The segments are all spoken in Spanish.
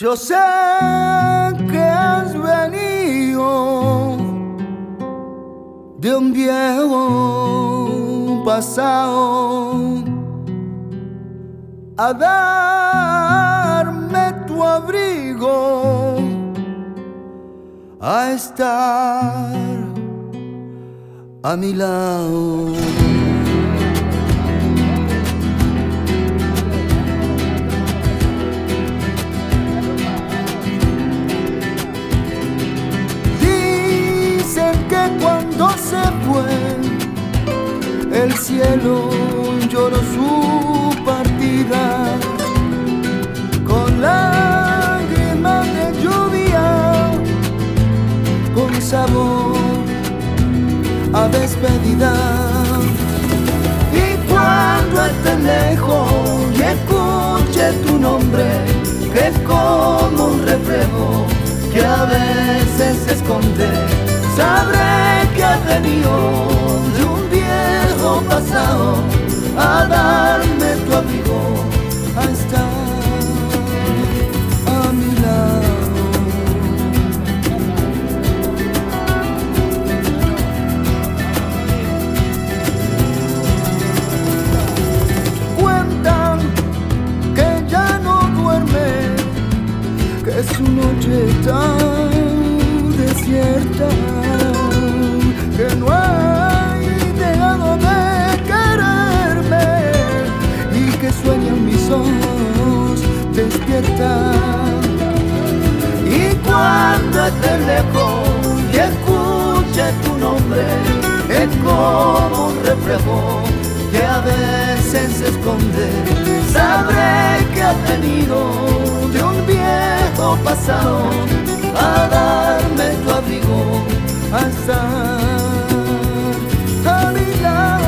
Yo sé que has venido de un viejo pasado a darme tu abrigo, a estar a mi lado. Cuando se fue, el cielo lloró su partida con lágrimas de lluvia, con sabor a despedida. Y cuando esté lejos y escuche tu nombre, que es como un reflejo que a veces se esconde, sabré que has venido de un viejo pasado a darme tu abrigo, a estar a mi lado. Cuentan que ya no duerme, que su noche está desierta, que no hay dejado de quererme y que sueñan mis ojos despierta. Y cuando esté lejos y escuche tu nombre, es como un reflejo que a veces se esconde, sabré que has venido de un viejo pasado a darme tu abrigo, a estar a mi lado.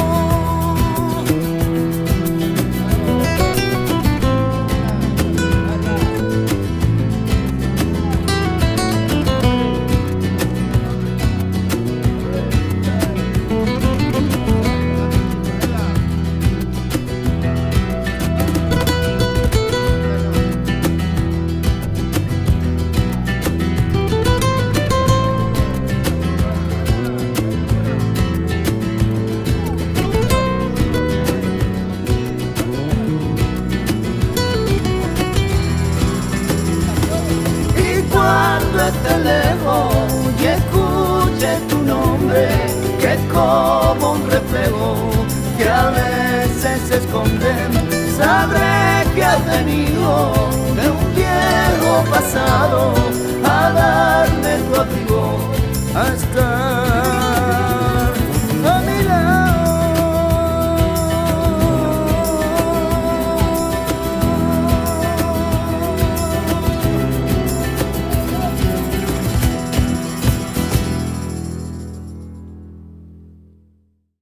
Cuando esté lejos y escuche tu nombre, que es como un reflejo que a veces se esconde, sabré que has venido de un viejo pasado a darme tu abrigo, a estar